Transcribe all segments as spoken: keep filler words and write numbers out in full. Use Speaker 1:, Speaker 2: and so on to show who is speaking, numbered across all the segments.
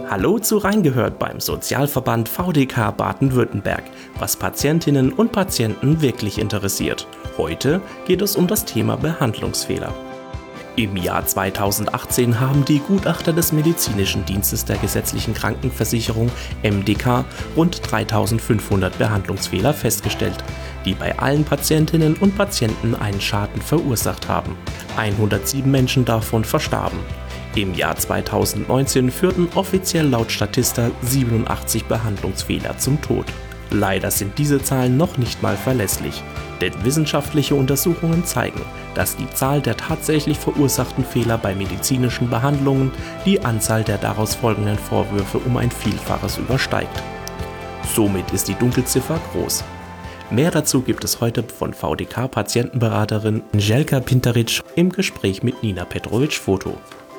Speaker 1: Hallo zu Reingehört beim Sozialverband V D K Baden-Württemberg, was Patientinnen und Patienten wirklich interessiert. Heute geht es um das Thema Behandlungsfehler. Im Jahr zweitausendachtzehn haben die Gutachter des Medizinischen Dienstes der gesetzlichen Krankenversicherung M D K rund dreitausendfünfhundert Behandlungsfehler festgestellt, die bei allen Patientinnen und Patienten einen Schaden verursacht haben. hundertsieben Menschen davon verstarben. Im Jahr zweitausendneunzehn führten offiziell laut Statista siebenundachtzig Behandlungsfehler zum Tod. Leider sind diese Zahlen noch nicht mal verlässlich, denn wissenschaftliche Untersuchungen zeigen, dass die Zahl der tatsächlich verursachten Fehler bei medizinischen Behandlungen die Anzahl der daraus folgenden Vorwürfe um ein Vielfaches übersteigt. Somit ist die Dunkelziffer groß. Mehr dazu gibt es heute von V D K-Patientenberaterin Jelka Pinteric im Gespräch mit Nina Petrovic-Foto.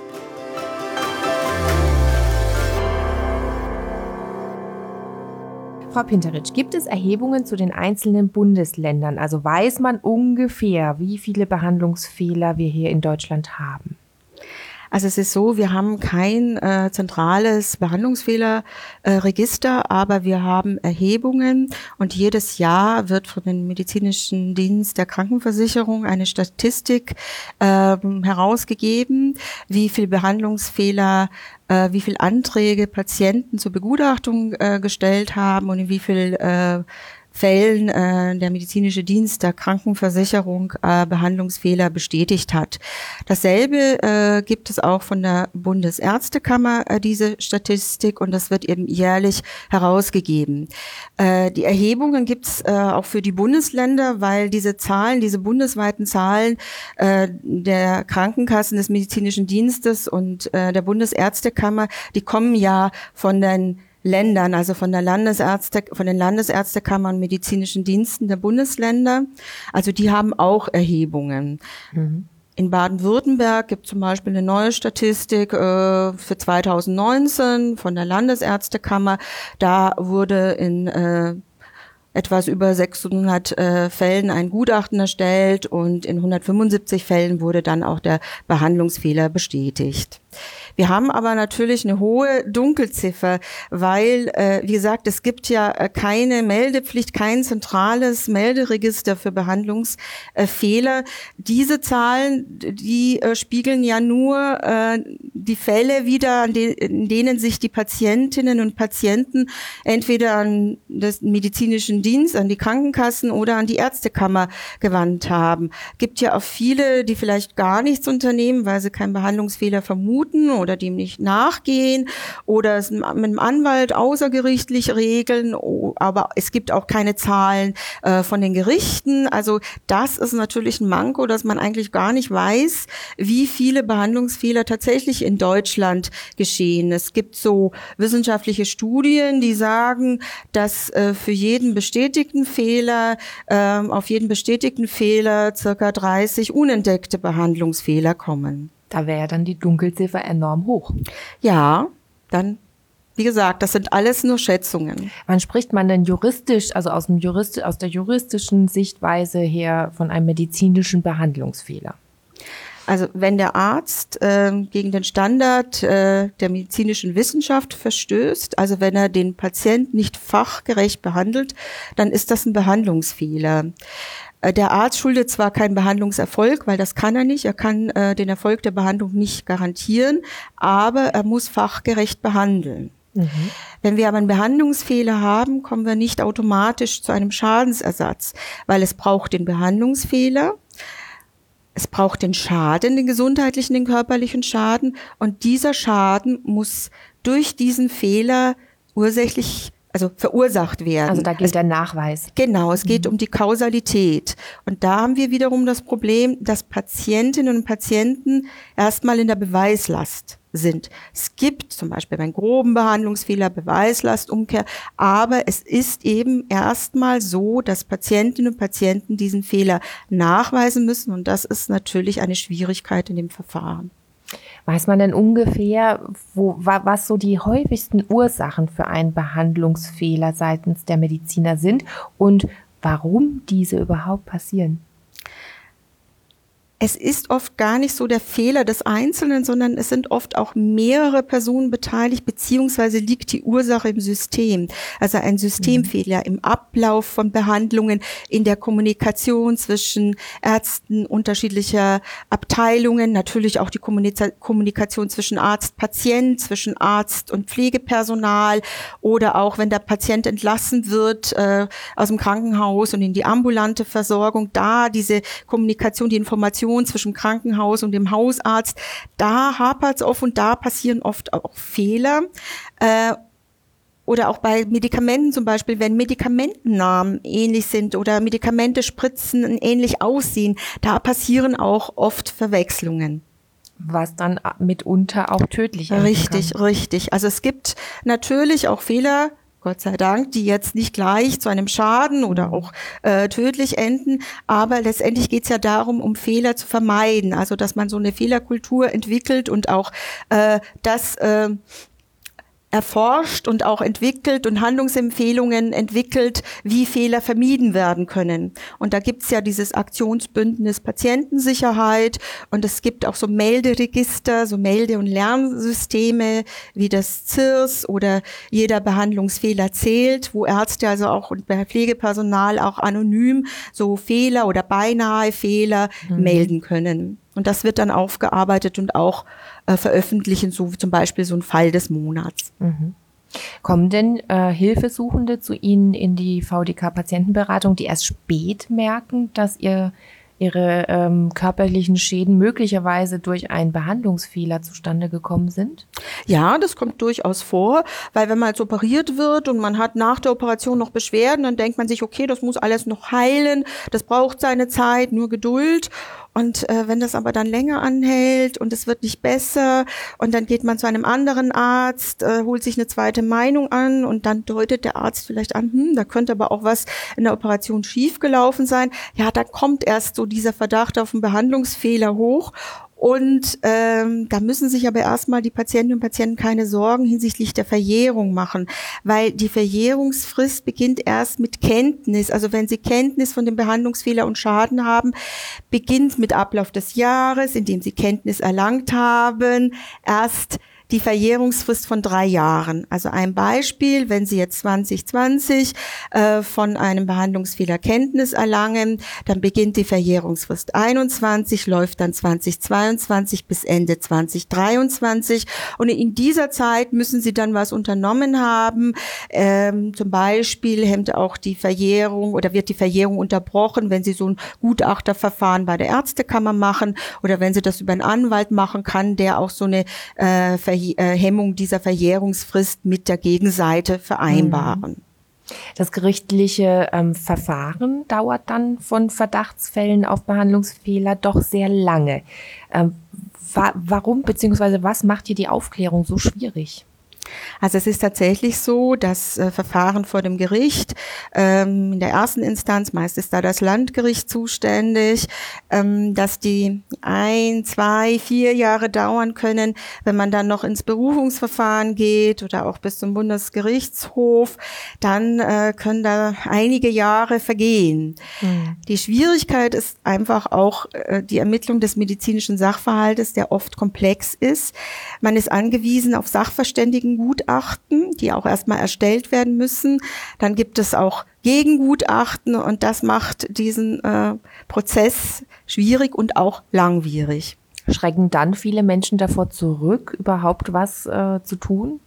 Speaker 2: Frau Pinteric, gibt es Erhebungen zu den einzelnen Bundesländern? Also weiß man ungefähr, wie viele Behandlungsfehler wir hier in Deutschland haben?
Speaker 3: Also es ist so, wir haben kein äh, zentrales Behandlungsfehlerregister, äh, aber wir haben Erhebungen und jedes Jahr wird von dem Medizinischen Dienst der Krankenversicherung eine Statistik äh, herausgegeben, wie viel Behandlungsfehler, äh, wie viel Anträge Patienten zur Begutachtung äh, gestellt haben und in wie viel äh, Fällen äh, der medizinische Dienst der Krankenversicherung äh, Behandlungsfehler bestätigt hat. Dasselbe äh, gibt es auch von der Bundesärztekammer, äh, diese Statistik, und das wird eben jährlich herausgegeben. Äh, die Erhebungen gibt es äh, auch für die Bundesländer, weil diese Zahlen, diese bundesweiten Zahlen äh, der Krankenkassen des medizinischen Dienstes und äh, der Bundesärztekammer, die kommen ja von den Ländern, also von der Landesärzte, von den Landesärztekammern und medizinischen Diensten der Bundesländer. Also die haben auch Erhebungen. Mhm. In Baden-Württemberg gibt es zum Beispiel eine neue Statistik äh, für zweitausendneunzehn von der Landesärztekammer. Da wurde in äh, etwas über sechshundert äh, Fällen ein Gutachten erstellt und in hundertfünfundsiebzig Fällen wurde dann auch der Behandlungsfehler bestätigt. Wir haben aber natürlich eine hohe Dunkelziffer, weil, äh, wie gesagt, es gibt ja keine Meldepflicht, kein zentrales Melderegister für Behandlungsfehler. Diese Zahlen, die äh, spiegeln ja nur äh, die Fälle wider, an de- in denen sich die Patientinnen und Patienten entweder an den medizinischen Dienst, an die Krankenkassen oder an die Ärztekammer gewandt haben. Gibt ja auch viele, die vielleicht gar nichts unternehmen, weil sie keinen Behandlungsfehler vermuten oder dem nicht nachgehen oder es mit einem Anwalt außergerichtlich regeln, aber es gibt auch keine Zahlen äh, von den Gerichten. Also das ist natürlich ein Manko, dass man eigentlich gar nicht weiß, wie viele Behandlungsfehler tatsächlich in Deutschland geschehen. Es gibt so wissenschaftliche Studien, die sagen, dass äh, für jeden bestätigten Fehler, äh, auf jeden bestätigten Fehler circa dreißig unentdeckte Behandlungsfehler kommen.
Speaker 2: Da wäre dann die Dunkelziffer enorm hoch.
Speaker 3: Ja, dann, wie gesagt, das sind alles nur Schätzungen.
Speaker 2: Wann spricht man denn juristisch, also aus dem Jurist, aus der juristischen Sichtweise her von einem medizinischen Behandlungsfehler?
Speaker 3: Also wenn der Arzt äh, gegen den Standard äh, der medizinischen Wissenschaft verstößt, also wenn er den Patienten nicht fachgerecht behandelt, dann ist das ein Behandlungsfehler. Der Arzt schuldet zwar keinen Behandlungserfolg, weil das kann er nicht, er kann äh, den Erfolg der Behandlung nicht garantieren, aber er muss fachgerecht behandeln. Mhm. Wenn wir aber einen Behandlungsfehler haben, kommen wir nicht automatisch zu einem Schadensersatz, weil es braucht den Behandlungsfehler, es braucht den Schaden, den gesundheitlichen, den körperlichen Schaden, und dieser Schaden muss durch diesen Fehler ursächlich also verursacht werden.
Speaker 2: Also da geht es, der Nachweis.
Speaker 3: Genau, es geht mhm. um die Kausalität. Und da haben wir wiederum das Problem, dass Patientinnen und Patienten erstmal in der Beweislast sind. Es gibt zum Beispiel beim groben Behandlungsfehler Beweislastumkehr, aber es ist eben erstmal so, dass Patientinnen und Patienten diesen Fehler nachweisen müssen, und das ist natürlich eine Schwierigkeit in dem Verfahren.
Speaker 2: Weiß man denn ungefähr, wo, was so die häufigsten Ursachen für einen Behandlungsfehler seitens der Mediziner sind und warum diese überhaupt passieren?
Speaker 3: Es ist oft gar nicht so der Fehler des Einzelnen, sondern es sind oft auch mehrere Personen beteiligt, beziehungsweise liegt die Ursache im System. Also ein Systemfehler im Ablauf von Behandlungen, in der Kommunikation zwischen Ärzten unterschiedlicher Abteilungen, natürlich auch die Kommunika- Kommunikation zwischen Arzt, Patient, zwischen Arzt und Pflegepersonal oder auch, wenn der Patient entlassen wird äh, aus dem Krankenhaus und in die ambulante Versorgung, da diese Kommunikation, die Information zwischen Krankenhaus und dem Hausarzt, da hapert es oft und da passieren oft auch Fehler. Äh, oder auch bei Medikamenten zum Beispiel, wenn Medikamentennamen ähnlich sind oder Medikamente spritzen ähnlich aussehen, da passieren auch oft Verwechslungen.
Speaker 2: Was dann mitunter auch tödlich ist.
Speaker 3: Richtig, kann. richtig. Also es gibt natürlich auch Fehler, Gott sei Dank, die jetzt nicht gleich zu einem Schaden oder auch äh, tödlich enden. Aber letztendlich geht es ja darum, um Fehler zu vermeiden. Also dass man so eine Fehlerkultur entwickelt und auch äh, das äh, erforscht und auch entwickelt und Handlungsempfehlungen entwickelt, wie Fehler vermieden werden können. Und da gibt's ja dieses Aktionsbündnis Patientensicherheit und es gibt auch so Melderegister, so Melde- und Lernsysteme wie das C I R S oder jeder Behandlungsfehler zählt, wo Ärzte also auch und Pflegepersonal auch anonym so Fehler oder beinahe Fehler mhm. melden können. Und das wird dann aufgearbeitet und auch äh, veröffentlichen, so wie zum Beispiel so ein Fall des Monats.
Speaker 2: Mhm. Kommen denn äh, Hilfesuchende zu Ihnen in die V D K-Patientenberatung, die erst spät merken, dass ihr ihre ähm, körperlichen Schäden möglicherweise durch einen Behandlungsfehler zustande gekommen sind?
Speaker 3: Ja, das kommt durchaus vor, weil wenn man jetzt operiert wird und man hat nach der Operation noch Beschwerden, dann denkt man sich, okay, das muss alles noch heilen, das braucht seine Zeit, nur Geduld. Und äh, wenn das aber dann länger anhält und es wird nicht besser und dann geht man zu einem anderen Arzt, äh, holt sich eine zweite Meinung an und dann deutet der Arzt vielleicht an, hm, da könnte aber auch was in der Operation schiefgelaufen sein. Ja, da kommt erst so dieser Verdacht auf einen Behandlungsfehler hoch. Und ähm, da müssen sich aber erstmal die Patientinnen und Patienten keine Sorgen hinsichtlich der Verjährung machen, weil die Verjährungsfrist beginnt erst mit Kenntnis. Also wenn Sie Kenntnis von dem Behandlungsfehler und Schaden haben, beginnt mit Ablauf des Jahres, in dem Sie Kenntnis erlangt haben, erst die Verjährungsfrist von drei Jahren. Also ein Beispiel, wenn Sie jetzt zwanzig zwanzig äh, von einem Behandlungsfehler Kenntnis erlangen, dann beginnt die Verjährungsfrist einundzwanzig, läuft dann zwanzig zweiundzwanzig bis Ende zwanzig dreiundzwanzig und in dieser Zeit müssen Sie dann was unternommen haben. Ähm, zum Beispiel hemmt auch die Verjährung oder wird die Verjährung unterbrochen, wenn Sie so ein Gutachterverfahren bei der Ärztekammer machen oder wenn Sie das über einen Anwalt machen kann, der auch so eine äh, Verjährung Hemmung dieser Verjährungsfrist mit der Gegenseite vereinbaren.
Speaker 2: Das gerichtliche ähm, Verfahren dauert dann von Verdachtsfällen auf Behandlungsfehler doch sehr lange. Ähm, wa- warum bzw. was macht hier die Aufklärung so schwierig?
Speaker 3: Also es ist tatsächlich so, dass äh, Verfahren vor dem Gericht, ähm, in der ersten Instanz, meist ist da das Landgericht zuständig, ähm, dass die ein, zwei, vier Jahre dauern können, wenn man dann noch ins Berufungsverfahren geht oder auch bis zum Bundesgerichtshof, dann äh, können da einige Jahre vergehen. Mhm. Die Schwierigkeit ist einfach auch äh, die Ermittlung des medizinischen Sachverhaltes, der oft komplex ist. Man ist angewiesen auf Sachverständigen Gutachten, die auch erstmal erstellt werden müssen. Dann gibt es auch Gegengutachten und das macht diesen äh, Prozess schwierig und auch langwierig.
Speaker 2: Schrecken dann viele Menschen davor zurück, überhaupt was äh, zu tun?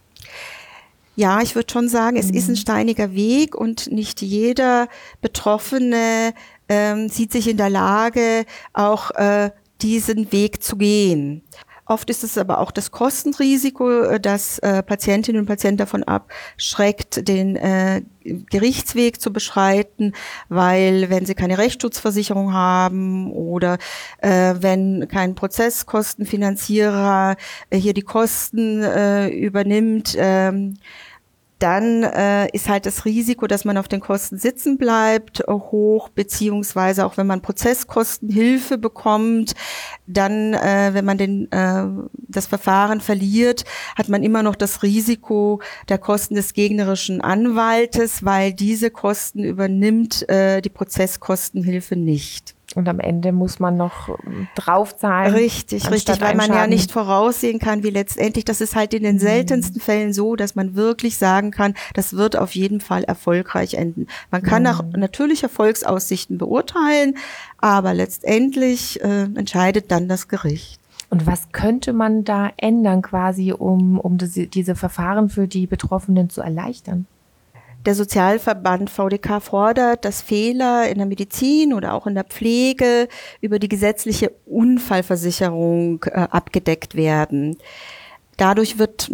Speaker 3: Ja, ich würde schon sagen, es mhm. ist ein steiniger Weg und nicht jeder Betroffene ähm, sieht sich in der Lage, auch äh, diesen Weg zu gehen. Oft ist es aber auch das Kostenrisiko, das äh, Patientinnen und Patienten davon abschreckt, den äh, Gerichtsweg zu beschreiten, weil wenn sie keine Rechtsschutzversicherung haben oder äh, wenn kein Prozesskostenfinanzierer äh, hier die Kosten äh, übernimmt, ähm, dann äh, ist halt das Risiko, dass man auf den Kosten sitzen bleibt, äh, hoch, beziehungsweise auch wenn man Prozesskostenhilfe bekommt, dann, äh, wenn man den, äh, das Verfahren verliert, hat man immer noch das Risiko der Kosten des gegnerischen Anwaltes, weil diese Kosten übernimmt äh, die Prozesskostenhilfe nicht.
Speaker 2: Und am Ende muss man noch draufzahlen.
Speaker 3: Richtig, richtig, weil man ja nicht voraussehen kann, wie letztendlich, das ist halt in den seltensten mhm. Fällen so, dass man wirklich sagen kann, das wird auf jeden Fall erfolgreich enden. Man kann mhm. auch natürlich Erfolgsaussichten beurteilen, aber letztendlich äh, entscheidet dann das Gericht.
Speaker 2: Und was könnte man da ändern quasi, um, um das, diese Verfahren für die Betroffenen zu erleichtern?
Speaker 3: Der Sozialverband V D K fordert, dass Fehler in der Medizin oder auch in der Pflege über die gesetzliche Unfallversicherung äh, abgedeckt werden. Dadurch wird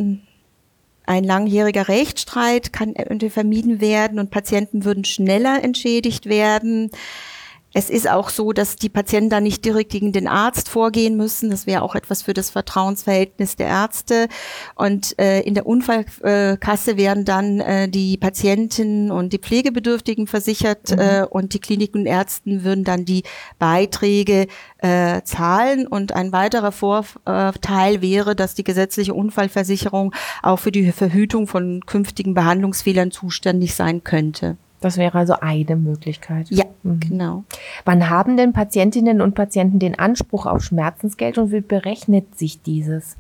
Speaker 3: ein langjähriger Rechtsstreit kann vermieden werden und Patienten würden schneller entschädigt werden. Es ist auch so, dass die Patienten da nicht direkt gegen den Arzt vorgehen müssen. Das wäre auch etwas für das Vertrauensverhältnis der Ärzte. Und äh, in der Unfallkasse werden dann äh, die Patienten und die Pflegebedürftigen versichert mhm. äh, und die Kliniken und Ärzten würden dann die Beiträge äh, zahlen. Und ein weiterer Vorteil wäre, dass die gesetzliche Unfallversicherung auch für die Verhütung von künftigen Behandlungsfehlern zuständig sein könnte.
Speaker 2: Das wäre also eine Möglichkeit.
Speaker 3: Ja, mhm. genau.
Speaker 2: Wann haben denn Patientinnen und Patienten den Anspruch auf Schmerzensgeld und wie berechnet sich dieses?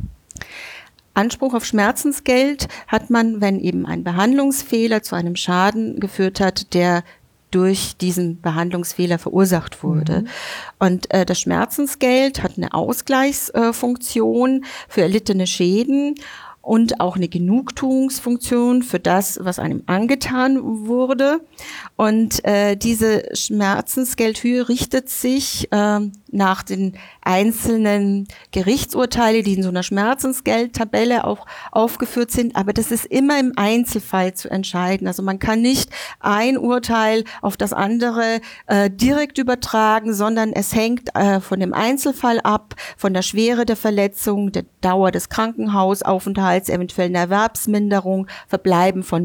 Speaker 3: Anspruch auf Schmerzensgeld hat man, wenn eben ein Behandlungsfehler zu einem Schaden geführt hat, der durch diesen Behandlungsfehler verursacht wurde. Mhm. Und äh, das Schmerzensgeld hat eine Ausgleichsfunktion für erlittene Schäden und auch eine Genugtuungsfunktion für das, was einem angetan wurde. Und äh, diese Schmerzensgeldhöhe richtet sich äh, nach den einzelnen Gerichtsurteile, die in so einer Schmerzensgeldtabelle auch aufgeführt sind. Aber das ist immer im Einzelfall zu entscheiden. Also man kann nicht ein Urteil auf das andere äh, direkt übertragen, sondern es hängt äh, von dem Einzelfall ab, von der Schwere der Verletzung, der Dauer des Krankenhausaufenthalts, eventuellen Erwerbsminderung, Verbleiben von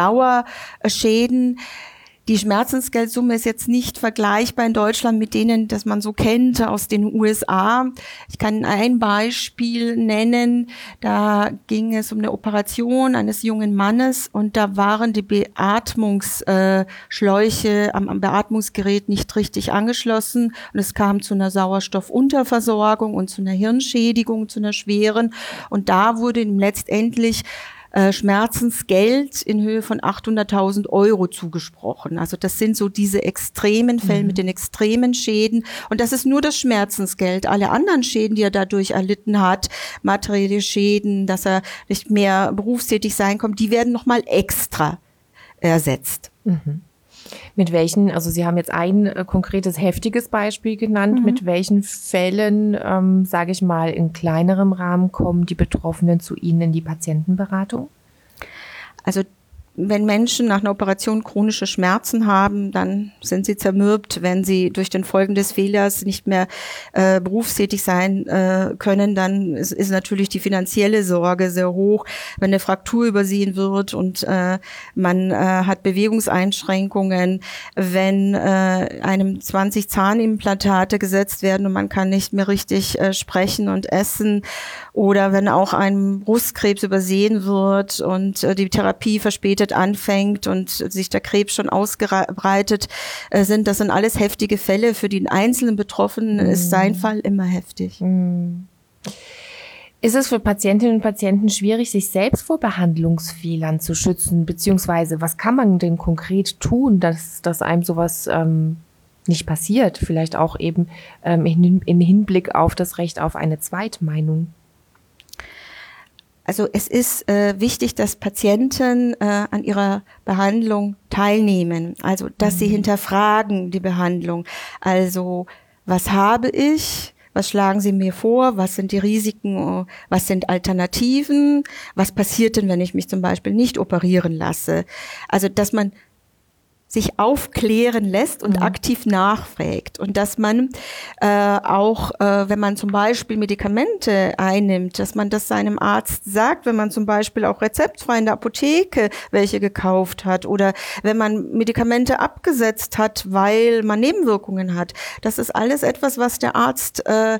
Speaker 3: Dauerschäden. Die Schmerzensgeldsumme ist jetzt nicht vergleichbar in Deutschland mit denen, das man so kennt aus den U S A. Ich kann ein Beispiel nennen. Da ging es um eine Operation eines jungen Mannes und da waren die Beatmungsschläuche am, am Beatmungsgerät nicht richtig angeschlossen und es kam zu einer Sauerstoffunterversorgung und zu einer Hirnschädigung, zu einer schweren. Und da wurde ihm letztendlich Schmerzensgeld in Höhe von achthunderttausend Euro zugesprochen. Also das sind so diese extremen Fälle mhm. mit den extremen Schäden. Und das ist nur das Schmerzensgeld. Alle anderen Schäden, die er dadurch erlitten hat, materielle Schäden, dass er nicht mehr berufstätig sein kann, die werden nochmal extra ersetzt.
Speaker 2: Mhm. Mit welchen, also Sie haben jetzt ein äh, konkretes, heftiges Beispiel genannt, mhm. mit welchen Fällen, ähm, sage ich mal, in kleinerem Rahmen kommen die Betroffenen zu Ihnen in die Patientenberatung?
Speaker 3: Also wenn Menschen nach einer Operation chronische Schmerzen haben, dann sind sie zermürbt. Wenn sie durch den Folgen des Fehlers nicht mehr äh, berufstätig sein äh, können, dann ist, ist natürlich die finanzielle Sorge sehr hoch. Wenn eine Fraktur übersehen wird und äh, man äh, hat Bewegungseinschränkungen, wenn äh, einem zwanzig Zahnimplantate gesetzt werden und man kann nicht mehr richtig äh, sprechen und essen, oder wenn auch ein Brustkrebs übersehen wird und äh, die Therapie verspätet anfängt und sich der Krebs schon ausgebreitet äh, sind. Das sind alles heftige Fälle. Für den einzelnen Betroffenen mm. ist sein Fall immer heftig.
Speaker 2: Mm. Ist es für Patientinnen und Patienten schwierig, sich selbst vor Behandlungsfehlern zu schützen? Beziehungsweise, was kann man denn konkret tun, dass, dass einem sowas ähm, nicht passiert? Vielleicht auch eben ähm, in, im Hinblick auf das Recht auf eine Zweitmeinung.
Speaker 3: Also es ist äh, wichtig, dass Patienten äh, an ihrer Behandlung teilnehmen, also dass mhm. sie hinterfragen die Behandlung. Also was habe ich, was schlagen Sie mir vor, was sind die Risiken, was sind Alternativen, was passiert denn, wenn ich mich zum Beispiel nicht operieren lasse? Also dass man sich aufklären lässt und mhm. aktiv nachfragt und dass man äh, auch, äh, wenn man zum Beispiel Medikamente einnimmt, dass man das seinem Arzt sagt, wenn man zum Beispiel auch rezeptfrei in der Apotheke welche gekauft hat oder wenn man Medikamente abgesetzt hat, weil man Nebenwirkungen hat. Das ist alles etwas, was der Arzt äh,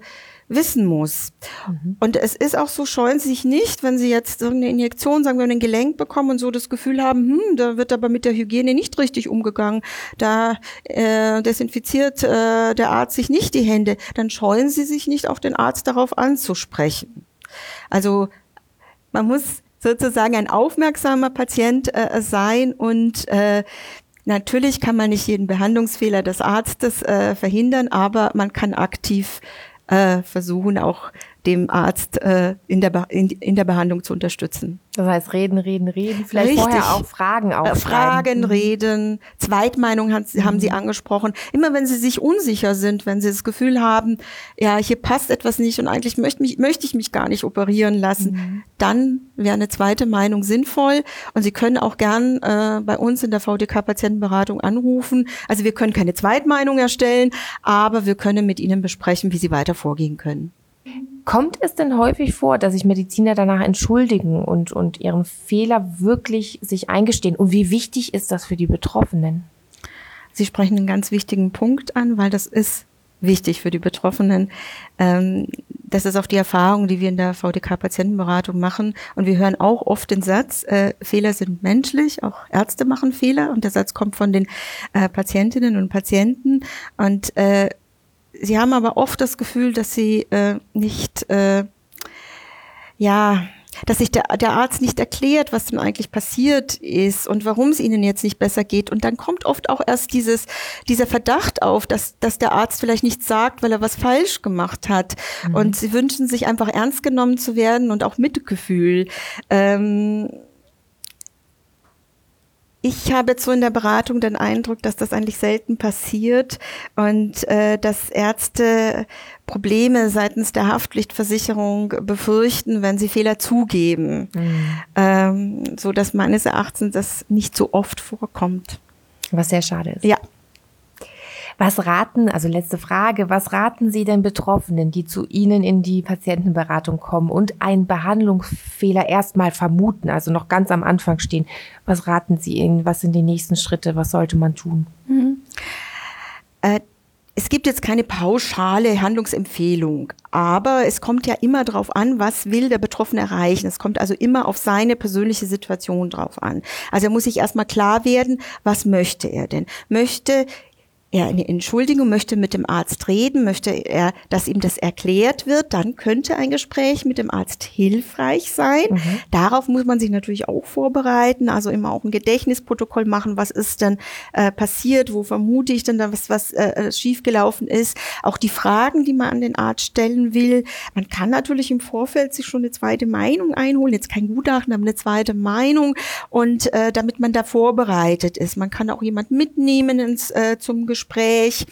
Speaker 3: wissen muss. Mhm. Und es ist auch so, scheuen Sie sich nicht, wenn Sie jetzt irgendeine Injektion, sagen wir, ein Gelenk bekommen und so das Gefühl haben, hm, da wird aber mit der Hygiene nicht richtig umgegangen, da äh, desinfiziert äh, der Arzt sich nicht die Hände, dann scheuen Sie sich nicht, auch den Arzt darauf anzusprechen. Also man muss sozusagen ein aufmerksamer Patient äh, sein und äh, natürlich kann man nicht jeden Behandlungsfehler des Arztes äh, verhindern, aber man kann aktiv äh, versuchen, auch dem Arzt äh, in, der Be- in, in der Behandlung zu unterstützen.
Speaker 2: Das heißt, reden, reden, reden, vielleicht
Speaker 3: Richtig.
Speaker 2: vorher auch Fragen aufschreiben.
Speaker 3: Fragen, reden, Zweitmeinung haben, mhm. haben Sie angesprochen. Immer wenn Sie sich unsicher sind, wenn Sie das Gefühl haben, ja, hier passt etwas nicht und eigentlich möchte, mich, möchte ich mich gar nicht operieren lassen, mhm. dann wäre eine zweite Meinung sinnvoll. Und Sie können auch gern äh, bei uns in der V D K-Patientenberatung anrufen. Also wir können keine Zweitmeinung erstellen, aber wir können mit Ihnen besprechen, wie Sie weiter vorgehen können.
Speaker 2: Kommt es denn häufig vor, dass sich Mediziner danach entschuldigen und, und ihren Fehler wirklich sich eingestehen? Und wie wichtig ist das für die Betroffenen?
Speaker 3: Sie sprechen einen ganz wichtigen Punkt an, weil das ist wichtig für die Betroffenen. Ähm, das ist auch die Erfahrung, die wir in der V D K-Patientenberatung machen. Und wir hören auch oft den Satz, äh, Fehler sind menschlich, auch Ärzte machen Fehler. Und der Satz kommt von den äh, Patientinnen und Patienten. Und äh, Sie haben aber oft das Gefühl, dass sie äh, nicht, äh, ja, dass sich der, der Arzt nicht erklärt, was denn eigentlich passiert ist und warum es ihnen jetzt nicht besser geht. Und dann kommt oft auch erst dieses, dieser Verdacht auf, dass, dass der Arzt vielleicht nichts sagt, weil er was falsch gemacht hat. Mhm. Und sie wünschen sich einfach ernst genommen zu werden und auch Mitgefühl. Ähm, Ich habe jetzt so in der Beratung den Eindruck, dass das eigentlich selten passiert und äh, dass Ärzte Probleme seitens der Haftpflichtversicherung befürchten, wenn sie Fehler zugeben, mhm. ähm, so dass meines Erachtens das nicht so oft vorkommt.
Speaker 2: Was sehr schade ist.
Speaker 3: Ja.
Speaker 2: Was raten, also letzte Frage, was raten Sie denn Betroffenen, die zu Ihnen in die Patientenberatung kommen und einen Behandlungsfehler erstmal vermuten, also noch ganz am Anfang stehen? Was raten Sie ihnen? Was sind die nächsten Schritte? Was sollte man tun?
Speaker 3: Mhm. Äh, es gibt jetzt keine pauschale Handlungsempfehlung, aber es kommt ja immer darauf an, was will der Betroffene erreichen. Es kommt also immer auf seine persönliche Situation drauf an. Also er muss sich erstmal klar werden, was möchte er denn? Möchte er eine Entschuldigung, möchte mit dem Arzt reden, möchte er, dass ihm das erklärt wird, dann könnte ein Gespräch mit dem Arzt hilfreich sein. Mhm. Darauf muss man sich natürlich auch vorbereiten, also immer auch ein Gedächtnisprotokoll machen, was ist denn äh, passiert, wo vermute ich denn da was, was äh, schiefgelaufen ist. Auch die Fragen, die man an den Arzt stellen will. Man kann natürlich im Vorfeld sich schon eine zweite Meinung einholen, jetzt kein Gutachten, aber eine zweite Meinung und äh, damit man da vorbereitet ist. Man kann auch jemand mitnehmen ins äh, zum Gespräch. Gespräch.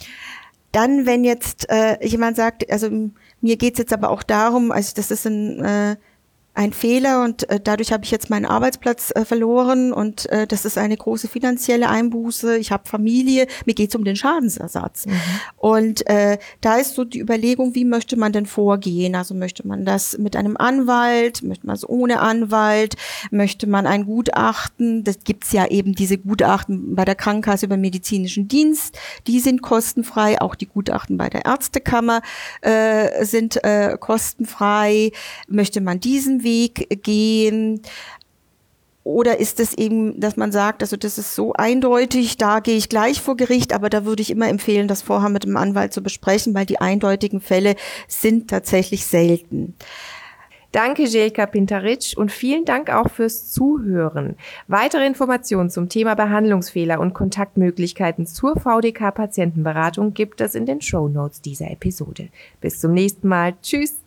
Speaker 3: Dann, wenn jetzt äh, jemand sagt, also mir geht's jetzt aber auch darum, also das ist ein, äh, ein Fehler und äh, dadurch habe ich jetzt meinen Arbeitsplatz äh, verloren und äh, das ist eine große finanzielle Einbuße, ich habe Familie, mir geht's um den Schadensersatz. Mhm. Und äh, da ist so die Überlegung, wie möchte man denn vorgehen? Also möchte man das mit einem Anwalt, möchte man es ohne Anwalt, möchte man ein Gutachten, das gibt's ja eben diese Gutachten bei der Krankenkasse über medizinischen Dienst, die sind kostenfrei, auch die Gutachten bei der Ärztekammer äh, sind äh, kostenfrei. Möchte man diesen Weg gehen? Oder ist es eben, dass man sagt, also das ist so eindeutig, da gehe ich gleich vor Gericht, aber da würde ich immer empfehlen, das vorher mit dem Anwalt zu besprechen, weil die eindeutigen Fälle sind tatsächlich selten.
Speaker 2: Danke, Željka Pintarić, und vielen Dank auch fürs Zuhören. Weitere Informationen zum Thema Behandlungsfehler und Kontaktmöglichkeiten zur V D K-Patientenberatung gibt es in den Shownotes dieser Episode. Bis zum nächsten Mal. Tschüss.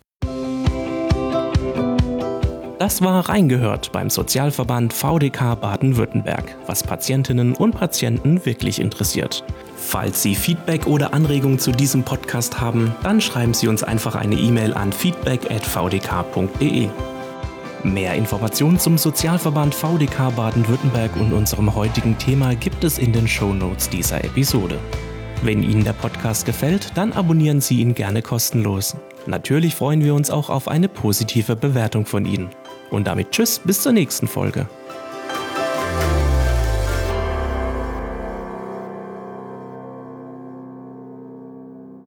Speaker 1: Das war Reingehört beim Sozialverband V D K Baden-Württemberg, was Patientinnen und Patienten wirklich interessiert. Falls Sie Feedback oder Anregungen zu diesem Podcast haben, dann schreiben Sie uns einfach eine E-Mail an feedback at v d k punkt d e. Mehr Informationen zum Sozialverband V D K Baden-Württemberg und unserem heutigen Thema gibt es in den Shownotes dieser Episode. Wenn Ihnen der Podcast gefällt, dann abonnieren Sie ihn gerne kostenlos. Natürlich freuen wir uns auch auf eine positive Bewertung von Ihnen. Und damit tschüss, bis zur nächsten Folge.